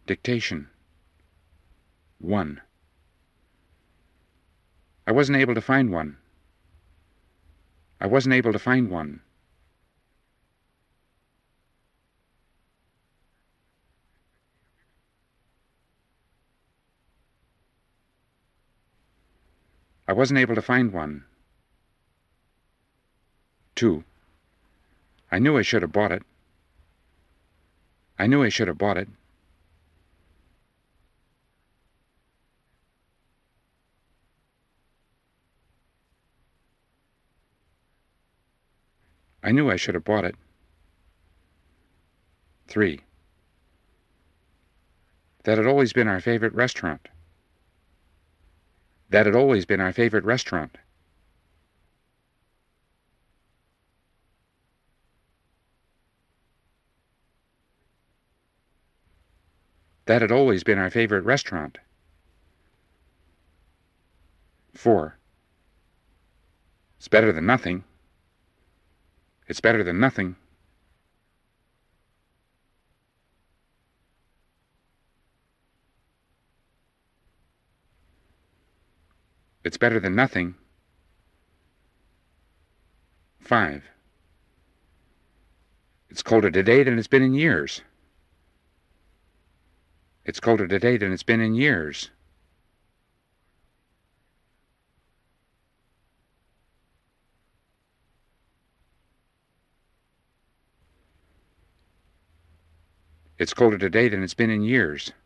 Dictation. 1. I wasn't able to find one. I wasn't able to find one. I wasn't able to find one. 2. I knew I should have bought it. I knew I should have bought it. I knew I should have bought it. 3. That had always been our favorite restaurant. That had always been our favorite restaurant. That had always been our favorite restaurant. 4. It's better than nothing. It's better than nothing. It's better than nothing. 5. It's colder today than it's been in years. It's colder today than it's been in years. It's colder today than it's been in years.